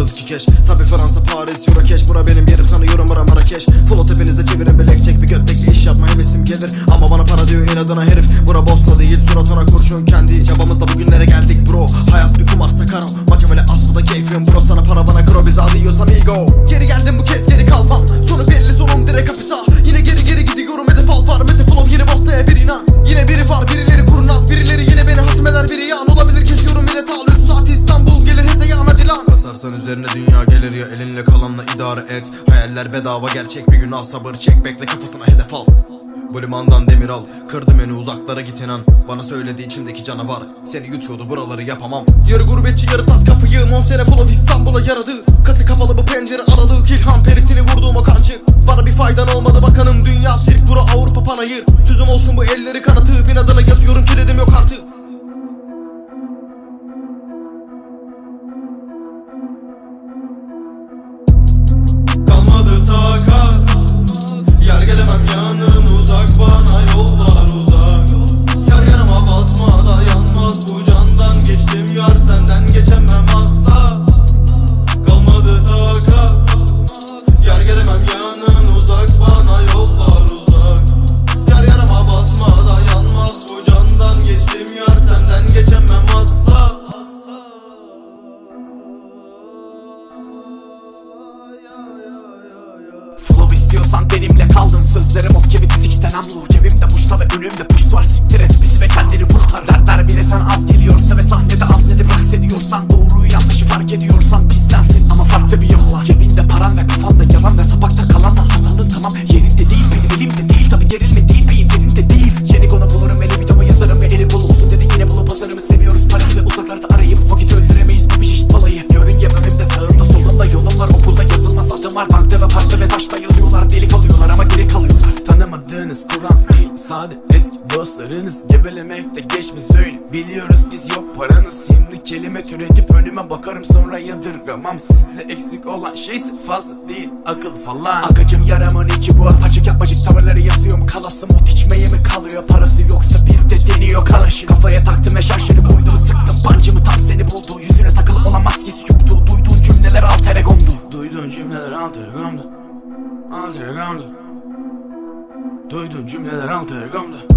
yapıyoruz iki keş. Tabi Fransa, Paris, Eurokeş. Bura benim yerim sanıyorum, bura Marrakeş. Flow tepenizde çevirin bilek çek. Bir götteki iş yapma hevesim gelir. Ama bana para diyor inadına herif. Bura Bosna değil, suratına kurşun. Kendi çabamızla bugünlere geldik bro. Hayat bir kumarsa karo. Makemele as bu da keyfim bro. Sana para bana kro, bize adiyorsan ego. Geri geldim bu kez, geri kalmam. Sonu belli, sonum direkt hapisa. Yine geri gidiyorum, hedef al var. Mete flow yine Bosna'ya bir inan. Yine biri var, birileri kurnaz. Birileri yine beni hasmeder, biri yan. Olabilir kesiyorum yine tal. 3 saat İstanbul gelir hezeyan hadi lan. Kasarsan üzerine dünya gelir ya, elinle kalanla idare et. Hayaller bedava, gerçek bir günah, sabır çek. Bekle kafasına hedef al. Bu limandan demir al. Kırdım beni, uzaklara git inan. Bana söyledi içimdeki canavar. Seni yutuyordu, buraları yapamam. Yarı gurbetçi yarı tas kafayı. 10 sene full İstanbul'a yaradı. Kası kapalı bu pencere aralığı. İlham perisini vurduğum o kancık. Bana bir faydan olmadı bakanım. Dünya sirk, bura Avrupa panayır. Çözüm olsun bu elleri kanatıp inadına yazıyorum, kilidi yok artık. Kalmadı takat. Yer gelemem, yanın uzak, bana yollar uzak. Yar yanıma basma da yanmaz bu candan. Geçtim yar, senden geçemem asla. Kalmadı takat. Yer gelemem, yanın uzak, bana yollar uzak. Yar yanıma basma da yanmaz bu candan. Geçtim yar, senden geçemem asla. Flow istiyorsan benimle kaldın. Sözlerim ok gibi tetikten amlu. Cebimde muşta ve önümde puş var. Siktir et bizi ve kendini kurtar. Dertler bile sen az geliyorsa ve sahnede az nedip raks ediyorsan, doğruyu yanlışı fark ediyorsan biz sensin ama farklı bir yolla. Cebinde paran ve kafanda yalan ve sapakta kalanla hasarlığın tamam yerinde değil. Benim elimde değil tabi, gerilme değil beyin yerinde değil. Yeni konu bulurum, eli videomu yazarım ve eli dolu olsun dedi yine bulup pazarımı seviyoruz. Parayı ve uzaklarda arayıp vakit öldüremeyiz, bu bir şişt balayı. Yörüngem önümde, sağımda solumda yolum var. Okulda yazılmaz adım var, bankta ve parkta ve taşta yazıyorlar. Delik alıyorlar ama geri kalıyorlar. Tanımadığınız Kur'an değil, sade eski dostlarınız gebelemekte geçmiş öyle. Biliyoruz biz yok paranız. Şimdi kelime türetip önüme bakarım sonra yadırgamam. Size eksik olan şeyse fazla değil, akıl falan. Akacım yaramın içi bu, açık yapmacık tavırları yazıyorum. Kalası mut içmeye mi kalıyor, parası yoksa bir de deniyor kalaşı. Kafaya taktım ve şarjını koydum, sıktım pancımı tam seni buldu. Yüzüne takılı olan maskesi yoktu. Duyduğun cümleler alter egomdu. Duyduğun cümleler alter egomdu. Alter egomdu. Duyduğun cümleler alter egomdu.